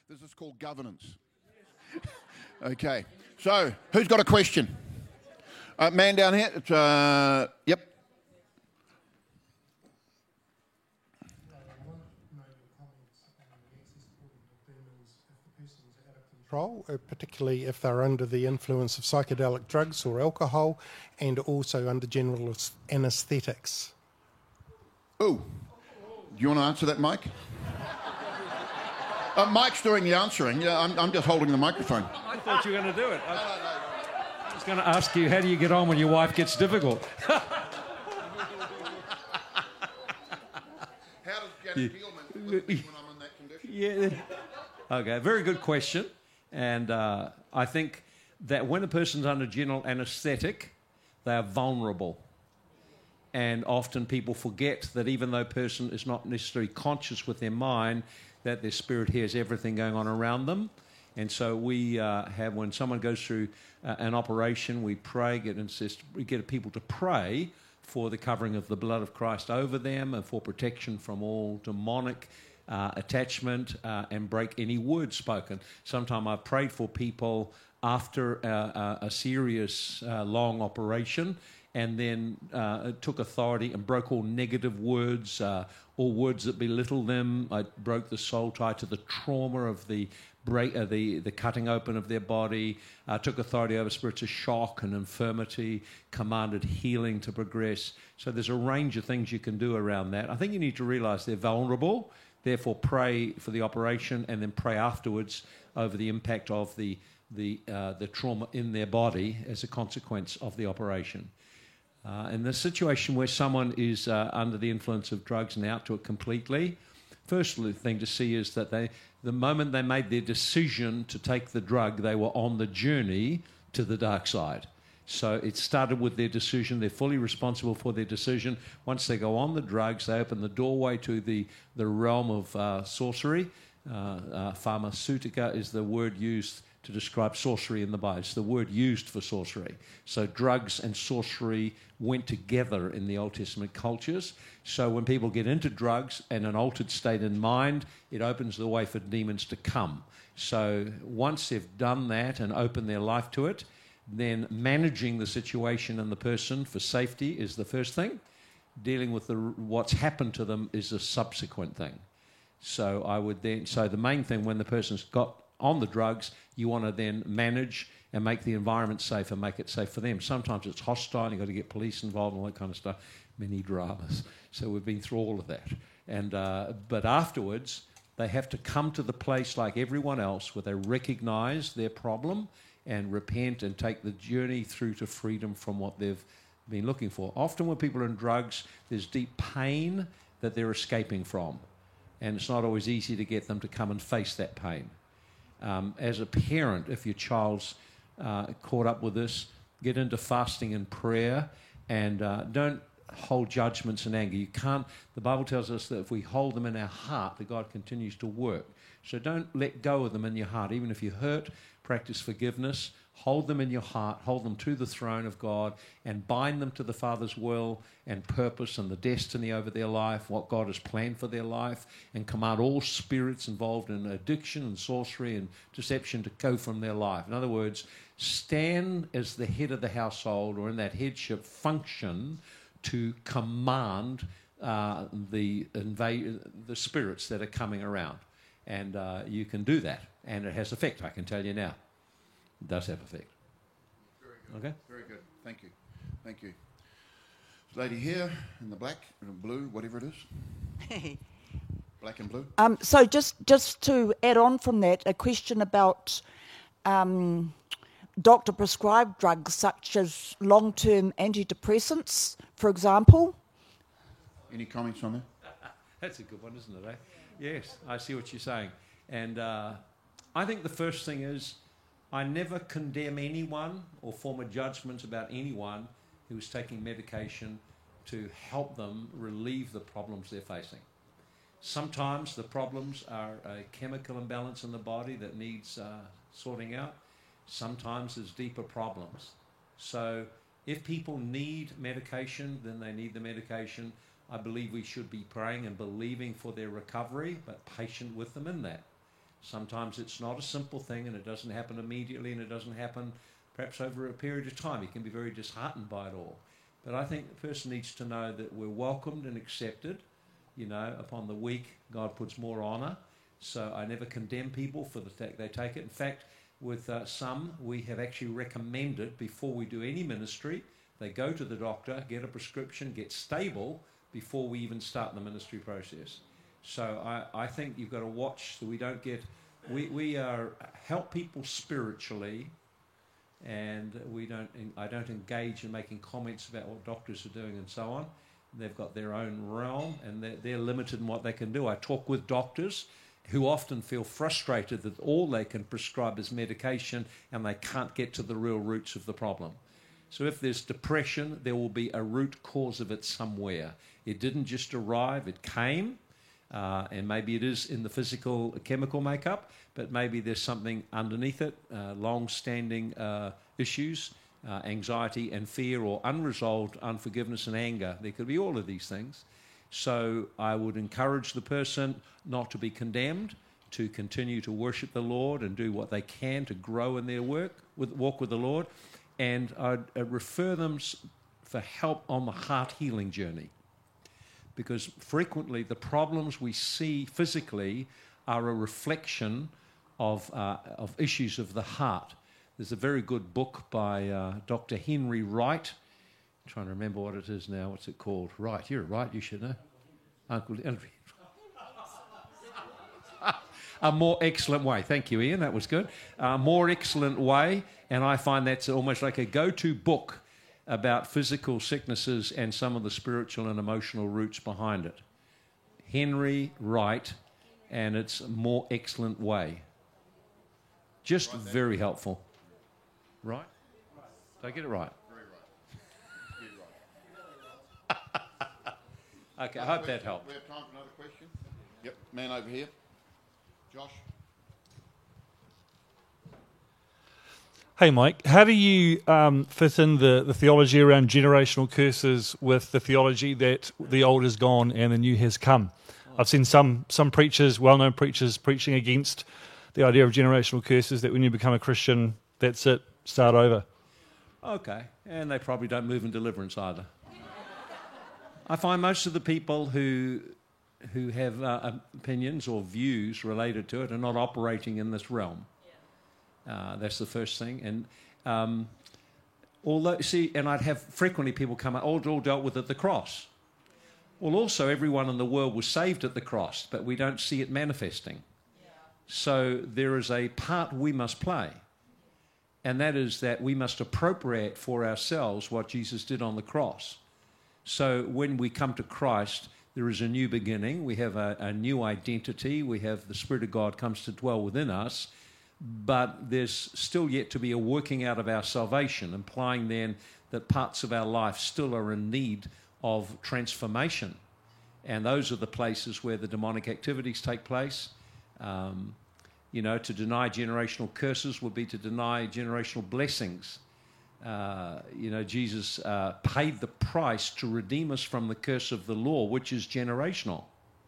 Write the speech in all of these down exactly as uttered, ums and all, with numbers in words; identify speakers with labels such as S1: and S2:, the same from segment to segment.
S1: This is called governance. Okay. So, who's got a question? Uh, man down here. It's, uh, yep.
S2: Control, uh, particularly if they're under the influence of psychedelic drugs or alcohol, and also under general anaesthetics.
S1: Oh, do you want to answer that, Mike? uh, Mike's doing the answering. Yeah, I'm, I'm just holding the microphone.
S3: I thought you were going to do it. I, I was going to ask you, how do you get on when your wife gets difficult?
S1: How does Janet Gielman look when I'm in that condition?
S3: Yeah. Okay, very good question. And uh, I think that when a person's under general anaesthetic, they are vulnerable. And often people forget that even though a person is not necessarily conscious with their mind, that their spirit hears everything going on around them. And so we uh, have, when someone goes through uh, an operation, we pray, get insist, we get people to pray for the covering of the blood of Christ over them and for protection from all demonic Uh, attachment uh, and break any word spoken. Sometimes I've prayed for people after uh, uh, a serious uh, long operation and then uh, took authority and broke all negative words, uh, all words that belittle them. I broke the soul tie to the trauma of the break, uh, the, the cutting open of their body, uh, took authority over spirits of shock and infirmity, commanded healing to progress. So there's a range of things you can do around that. I think you need to realise they're vulnerable. Therefore, pray for the operation and then pray afterwards over the impact of the the uh, the trauma in their body as a consequence of the operation. Uh, in the situation where someone is uh, under the influence of drugs and out to it completely, first thing to see is that they, the moment they made their decision to take the drug, they were on the journey to the dark side. So it started with their decision. They're fully responsible for their decision. Once they go on the drugs, they open the doorway to the, the realm of uh, sorcery. Uh, uh, pharmaceutica is the word used to describe sorcery in the Bible. It's the word used for sorcery. So drugs and sorcery went together in the Old Testament cultures. So when people get into drugs and an altered state in mind, it opens the way for demons to come. So once they've done that and opened their life to it, then managing the situation and the person for safety is the first thing. Dealing with the, what's happened to them is a subsequent thing. So I would then, so the main thing when the person's got on the drugs, you want to then manage and make the environment safe and make it safe for them. Sometimes it's hostile, you've got to get police involved and all that kind of stuff. Many dramas. So we've been through all of that. And uh, but afterwards, they have to come to the place like everyone else where they recognise their problem and repent and take the journey through to freedom from what they've been looking for. Often when people are in drugs, there's deep pain that they're escaping from. And it's not always easy to get them to come and face that pain. Um, as a parent, if your child's uh, caught up with this, get into fasting and prayer and uh, don't hold judgments and anger. You can't, the Bible tells us that if we hold them in our heart, that God continues to work. So don't let go of them in your heart. Even if you hurt, practice forgiveness, hold them in your heart, hold them to the throne of God and bind them to the Father's will and purpose and the destiny over their life, what God has planned for their life, and command all spirits involved in addiction and sorcery and deception to go from their life. In other words, stand as the head of the household or in that headship function to command uh, the, invade, the spirits that are coming around. And uh, you can do that, and it has effect, I can tell you now. It does have effect.
S1: Very good.
S3: Okay?
S1: Very good. Thank you. Thank you. Lady here in the black and blue, whatever it is. Black and blue.
S4: Um, so just, just to add on from that, a question about um, doctor-prescribed drugs such as long-term antidepressants, for example.
S1: Any comments on that?
S3: That's a good one, isn't it, eh? Yes, I see what you're saying. And uh, I think the first thing is I never condemn anyone or form a judgment about anyone who is taking medication to help them relieve the problems they're facing. Sometimes the problems are a chemical imbalance in the body that needs uh, sorting out. Sometimes there's deeper problems. So if people need medication, then they need the medication. I believe we should be praying and believing for their recovery, but patient with them in that. Sometimes it's not a simple thing and it doesn't happen immediately and it doesn't happen perhaps over a period of time. You can be very disheartened by it all. But I think the person needs to know that we're welcomed and accepted. You know, upon the weak, God puts more honour. So I never condemn people for the fact they take it. In fact, with uh, some, we have actually recommended before we do any ministry, they go to the doctor, get a prescription, get stable before we even start the ministry process. So I, I think you've got to watch so we don't get... We, we are help people spiritually, and we don't. I don't engage in making comments about what doctors are doing and so on. They've got their own realm, and they're, they're limited in what they can do. I talk with doctors who often feel frustrated that all they can prescribe is medication and they can't get to the real roots of the problem. So if there's depression, there will be a root cause of it somewhere. It didn't just arrive, it came. Uh, and maybe it is in the physical chemical makeup, but maybe there's something underneath it, uh, long-standing uh, issues, uh, anxiety and fear, or unresolved unforgiveness and anger. There could be all of these things. So I would encourage the person not to be condemned, to continue to worship the Lord and do what they can to grow in their work, with, walk with the Lord, and I'd, I'd refer them for help on the heart healing journey. Because frequently the problems we see physically are a reflection of, uh, of issues of the heart. There's a very good book by uh, Doctor Henry Wright. I'm trying to remember what it is now. What's it called? Wright. You're right, you should know. Uncle Henry. A More Excellent Way. Thank you, Ian. That was good. A More Excellent Way. And I find that's almost like a go-to book about physical sicknesses and some of the spiritual and emotional roots behind it. Henry Wright, and it's A More Excellent Way. Just right very helpful. Right? Did I get it right?
S1: Very right. right.
S3: Okay, I hope that helped.
S1: We have time for another question? Yep, man over here. Josh?
S5: Hey, Mike, how do you um, fit in the, the theology around generational curses with the theology that the old is gone and the new has come? I've seen some some preachers, well-known preachers, preaching against the idea of generational curses, that when you become a Christian, that's it, start over.
S3: Okay, and they probably don't move in deliverance either. I find most of the people who who have uh, opinions or views related to it are not operating in this realm. Uh, that's the first thing. And um, although, see, and I'd have frequently people come out, all, all dealt with at the cross. Well, also, everyone in the world was saved at the cross, but we don't see it manifesting. Yeah. So there is a part we must play, and that is that we must appropriate for ourselves what Jesus did on the cross. So when we come to Christ, there is a new beginning. We have a, a new identity. We have the Spirit of God comes to dwell within us. But there's still yet to be a working out of our salvation, implying then that parts of our life still are in need of transformation. And those are the places where the demonic activities take place. Um, you know, to deny generational curses would be to deny generational blessings. Uh, you know, Jesus uh, paid the price to redeem us from the curse of the law, which is generational.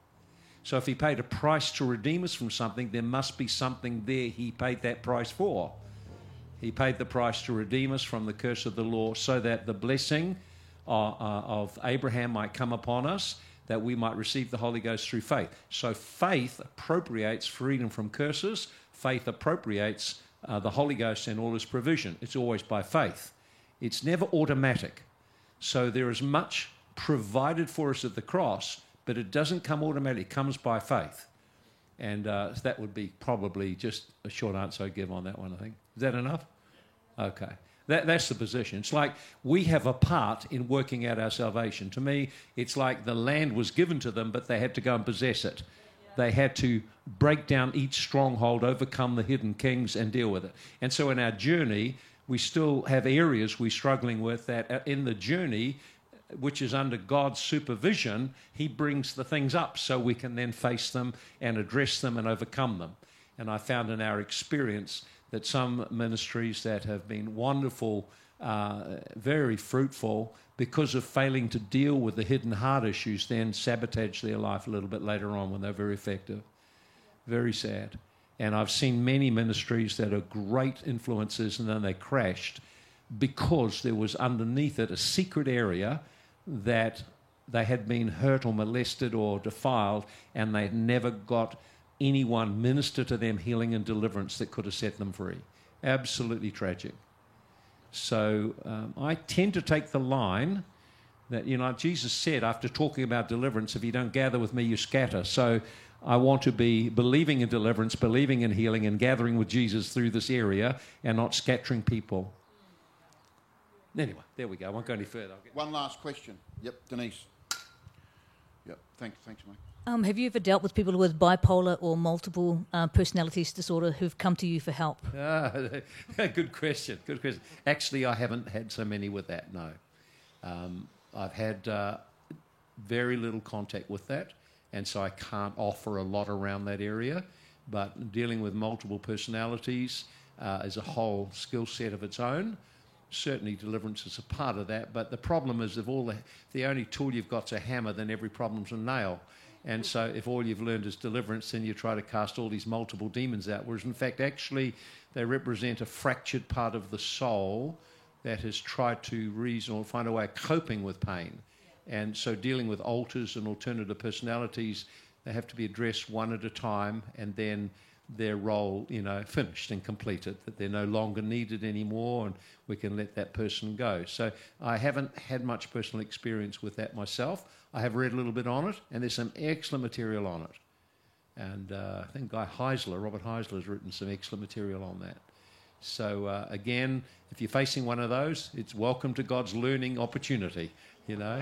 S3: So if he paid a price to redeem us from something, there must be something there he paid that price for. He paid the price to redeem us from the curse of the law so that the blessing uh, uh, of Abraham might come upon us, that we might receive the Holy Ghost through faith. So faith appropriates freedom from curses. Faith appropriates uh, the Holy Ghost and all his provision. It's always by faith. It's never automatic. So there is much provided for us at the cross, but it doesn't come automatically. It comes by faith. And uh, that would be probably just a short answer I'd give on that one, I think. Is that enough? Okay. That, that's the position. It's like we have a part in working out our salvation. To me, it's like the land was given to them, but they had to go and possess it. They had to break down each stronghold, overcome the hidden kings, and deal with it. And so in our journey, we still have areas we're struggling with that in the journey, which is under God's supervision, he brings the things up so we can then face them and address them and overcome them. And I found in our experience that some ministries that have been wonderful, uh, very fruitful, because of failing to deal with the hidden heart issues, then sabotage their life a little bit later on when they're very effective. Very sad. And I've seen many ministries that are great influences and then they crashed because there was underneath it a secret area that they had been hurt or molested or defiled, and they had never got anyone minister to them healing and deliverance that could have set them free. Absolutely tragic. So um, I tend to take the line that, you know, Jesus said after talking about deliverance, if you don't gather with me, you scatter. So I want to be believing in deliverance, believing in healing, and gathering with Jesus through this area and not scattering people. Anyway, there we go. I won't go any further. I'll get...
S1: One last question. Yep, Denise. Yep, thanks, thanks, mate.
S6: Um, have you ever dealt with people with bipolar or multiple uh, personalities disorder who've come to you for help?
S3: Ah, good question, good question. Actually, I haven't had so many with that, no. Um, I've had uh, very little contact with that, and so I can't offer a lot around that area. But dealing with multiple personalities uh, is a whole skill set of its own. Certainly deliverance is a part of that, but the problem is if all the, the only tool you've got is a hammer, then every problem's a nail. And so if all you've learned is deliverance, then you try to cast all these multiple demons out, whereas in fact actually they represent a fractured part of the soul that has tried to reason or find a way of coping with pain. And so dealing with alters and alternative personalities, they have to be addressed one at a time, and then their role, you know, finished and completed, that they're no longer needed anymore and we can let that person go. So I haven't had much personal experience with that myself. I have read a little bit on it, and there's some excellent material on it. And uh, I think Guy Heisler, Robert Heisler, has written some excellent material on that. So uh, again, if you're facing one of those, it's welcome to God's learning opportunity, you know.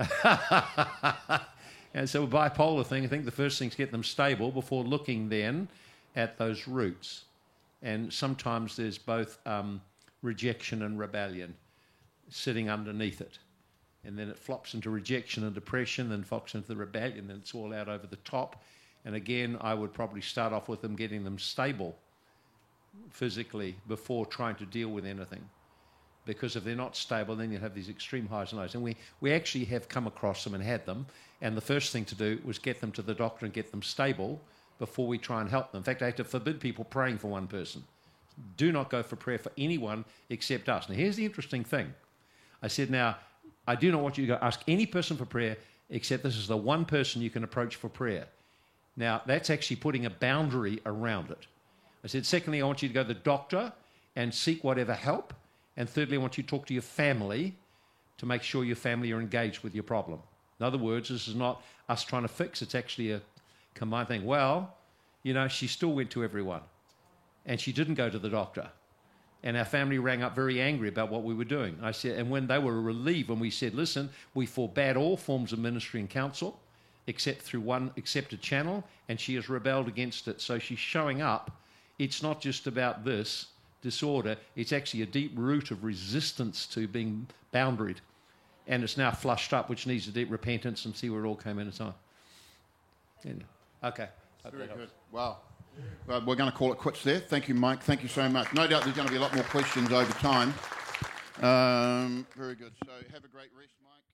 S3: And so a bipolar thing, I think the first thing is get them stable before looking then at those roots. And sometimes there's both um, rejection and rebellion sitting underneath it. And then it flops into rejection and depression, then flops into the rebellion, then it's all out over the top. And again, I would probably start off with them getting them stable physically before trying to deal with anything. Because if they're not stable, then you'll have these extreme highs and lows. And we, we actually have come across them and had them. And the first thing to do was get them to the doctor and get them stable before we try and help them. In fact, I had to forbid people praying for one person. Do not go for prayer for anyone except us. Now, here's the interesting thing. I said, now, I do not want you to go ask any person for prayer except this is the one person you can approach for prayer. Now, that's actually putting a boundary around it. I said, secondly, I want you to go to the doctor and seek whatever help. And thirdly, I want you to talk to your family to make sure your family are engaged with your problem. In other words, this is not us trying to fix. It's actually a combined thing. Well, you know, she still went to everyone. And she didn't go to the doctor. And our family rang up very angry about what we were doing. I said, and when they were relieved, when we said, listen, we forbade all forms of ministry and counsel, except through one accepted channel, and she has rebelled against it. So she's showing up. It's not just about this disorder. It's actually a deep root of resistance to being boundaried. And it's now flushed up, which needs a deep repentance, and see where it all came in at time. Anyway, okay.
S1: Very good. Wow. Well, we're going to call it quits there. Thank you, Mike. Thank you so much. No doubt there's going to be a lot more questions over time. Um, very good. So have a great rest, Mike.